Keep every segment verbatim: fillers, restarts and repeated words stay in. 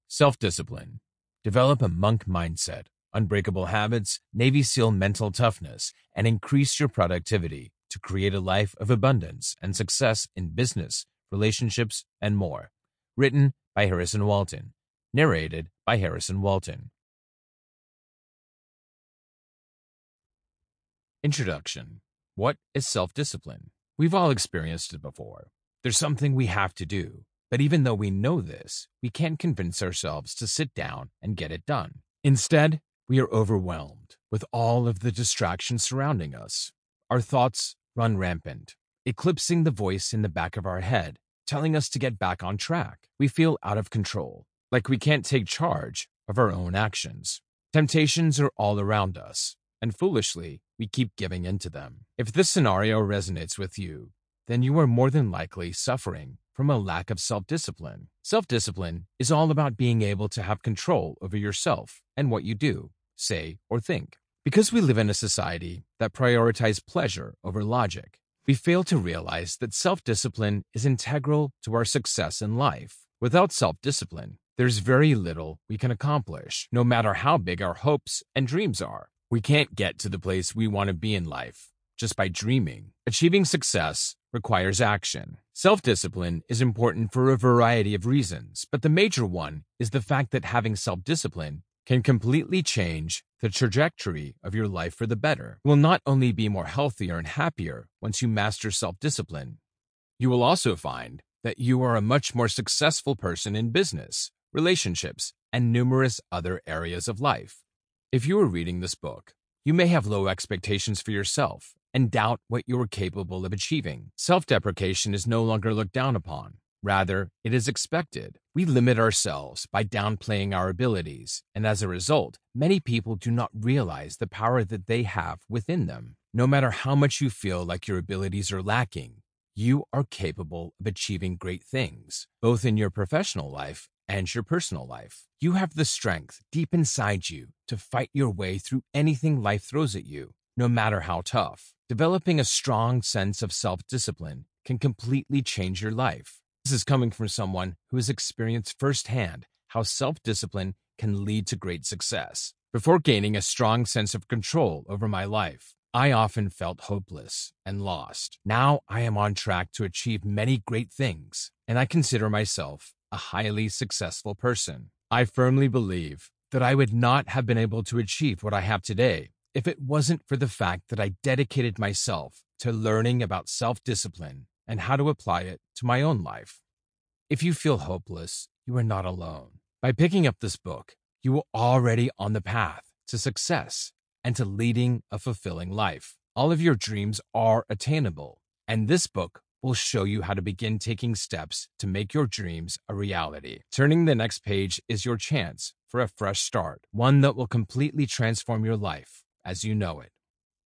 Self-discipline. Develop a monk mindset, unbreakable habits, Navy SEAL mental toughness, and increase your productivity to create a life of abundance and success in business, relationships, and more. Written by Harrison Walton. Narrated by Harrison Walton. Introduction. What is self-discipline? We've all experienced it before. There's something we have to do, but even though we know this, we can't convince ourselves to sit down and get it done. Instead, we are overwhelmed with all of the distractions surrounding us. Our thoughts run rampant, eclipsing the voice in the back of our head, telling us to get back on track. We feel out of control, like we can't take charge of our own actions. Temptations are all around us, and foolishly, we keep giving in to them. If this scenario resonates with you, then you are more than likely suffering from a lack of self-discipline. Self-discipline is all about being able to have control over yourself and what you do, say, or think. Because we live in a society that prioritizes pleasure over logic, we fail to realize that self-discipline is integral to our success in life. Without self-discipline, there's very little we can accomplish, no matter how big our hopes and dreams are. We can't get to the place we want to be in life just by dreaming. Achieving success requires action. Self-discipline is important for a variety of reasons, but the major one is the fact that having self-discipline can completely change the trajectory of your life for the better. You will not only be more healthier and happier once you master self-discipline, you will also find that you are a much more successful person in business, relationships, and numerous other areas of life. If you are reading this book, you may have low expectations for yourself and doubt what you are capable of achieving. Self-deprecation is no longer looked down upon. Rather, it is expected. We limit ourselves by downplaying our abilities, and as a result, many people do not realize the power that they have within them. No matter how much you feel like your abilities are lacking, you are capable of achieving great things, both in your professional life and your personal life. You have the strength deep inside you to fight your way through anything life throws at you, no matter how tough. Developing a strong sense of self-discipline can completely change your life. This is coming from someone who has experienced firsthand how self-discipline can lead to great success. Before gaining a strong sense of control over my life, I often felt hopeless and lost. Now I am on track to achieve many great things, and I consider myself a highly successful person. I firmly believe that I would not have been able to achieve what I have today if it wasn't for the fact that I dedicated myself to learning about self-discipline and how to apply it to my own life. If you feel hopeless, you are not alone. By picking up this book, you are already on the path to success and to leading a fulfilling life. All of your dreams are attainable, and this book will show you how to begin taking steps to make your dreams a reality. Turning the next page is your chance for a fresh start, one that will completely transform your life as you know it.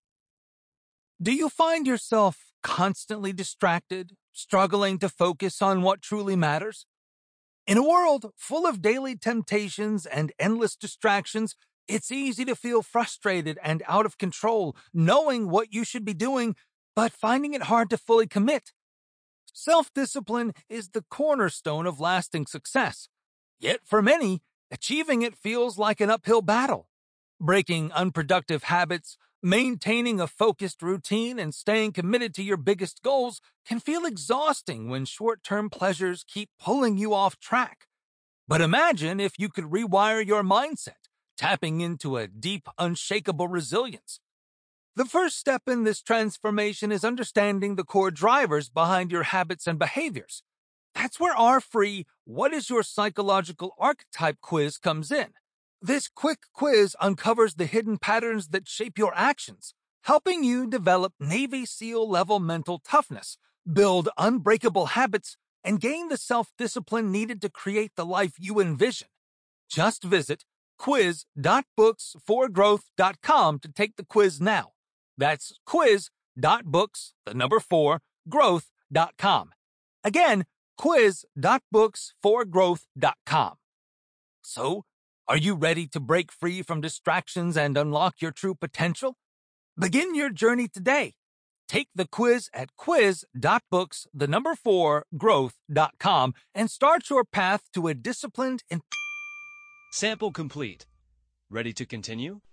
Do you find yourself constantly distracted, struggling to focus on what truly matters? In a world full of daily temptations and endless distractions, it's easy to feel frustrated and out of control, knowing what you should be doing, but finding it hard to fully commit. Self-discipline is the cornerstone of lasting success. Yet for many, achieving it feels like an uphill battle. Breaking unproductive habits, maintaining a focused routine, and staying committed to your biggest goals can feel exhausting when short-term pleasures keep pulling you off track. But imagine if you could rewire your mindset, tapping into a deep, unshakable resilience. The first step in this transformation is understanding the core drivers behind your habits and behaviors. That's where our free What is Your Psychological Archetype quiz comes in. This quick quiz uncovers the hidden patterns that shape your actions, helping you develop Navy SEAL-level mental toughness, build unbreakable habits, and gain the self-discipline needed to create the life you envision. Just visit quiz dot books for growth dot com to take the quiz now. That's quiz dot books, the number four, growth dot com. Again, quiz dot books for growth dot com. So, are you ready to break free from distractions and unlock your true potential? Begin your journey today. Take the quiz at quiz dot books, the number four, growth dot com and start your path to a disciplined and Sample complete. Ready to continue?